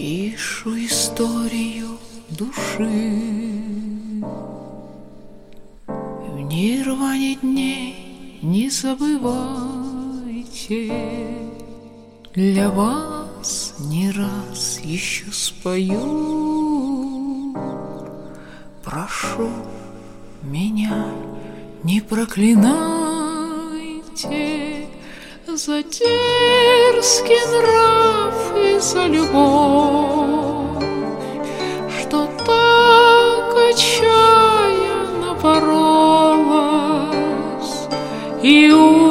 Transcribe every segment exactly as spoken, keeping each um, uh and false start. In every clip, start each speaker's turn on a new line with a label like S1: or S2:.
S1: Пишу историю души в нирване дней, не забывайте. Для вас не раз еще спою. Прошу, меня не проклинайте за дерзкий нрав и за любовь, что так отчаянно боролась, и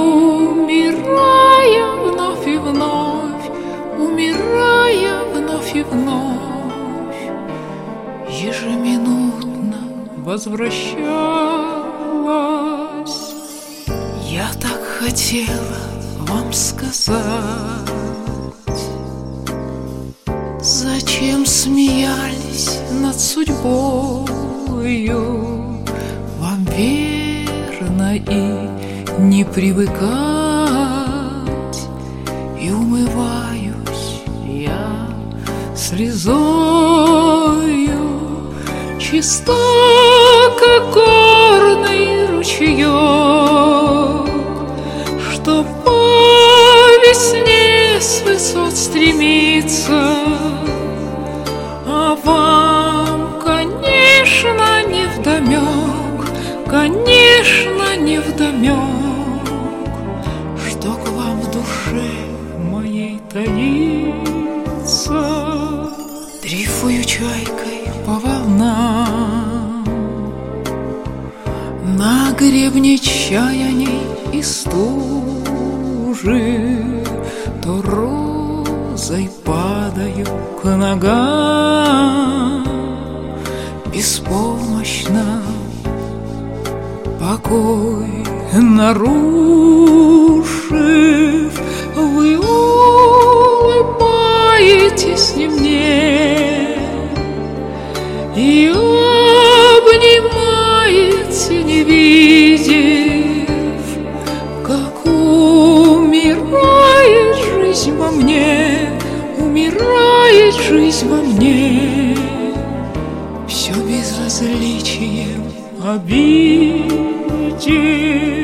S1: умирая вновь и вновь, умирая вновь и вновь, ежеминутно возвращалась. Я так хотела вам сказать, зачем смеялись над судьбою. Вам верно и не привыкать, и умываюсь я слезою, чисто как горный ручеек, что по весне с высот стремится. А вам, конечно, невдомек, конечно, невдомек, что к вам в душе моей таится. Дрейфую чайкой по волнам на гребне чаяний и стужи, то розой падаю к ногам, беспомощно покой нарушив. Вы улыбаетесь не мне и обнимаете, не видев, как умирает жизнь во мне, умирает жизнь во мне. Все безразличием обидев.